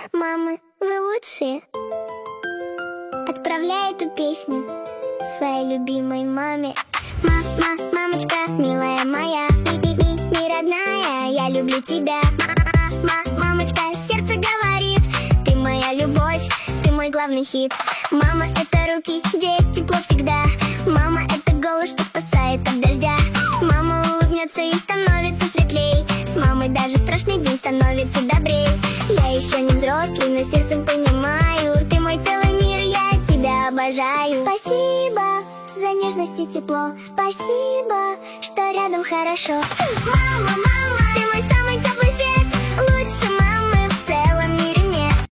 Мамы, вы лучшие. Отправляй эту песню своей любимой маме. Мамочка, милая моя, ты родная, я люблю тебя. Мамочка, сердце говорит, ты моя любовь, ты мой главный хит. Мама — это руки, где тепло всегда. Мама — это голос, что спасает от дождя. Мама улыбнется и становится светлей. С мамой даже страшный день становится добрей. Я еще не взрослый, но сердцем понимаю, ты мой целый мир, я тебя обожаю. Спасибо за нежность и тепло, спасибо, что рядом хорошо. Мама, ты мой самый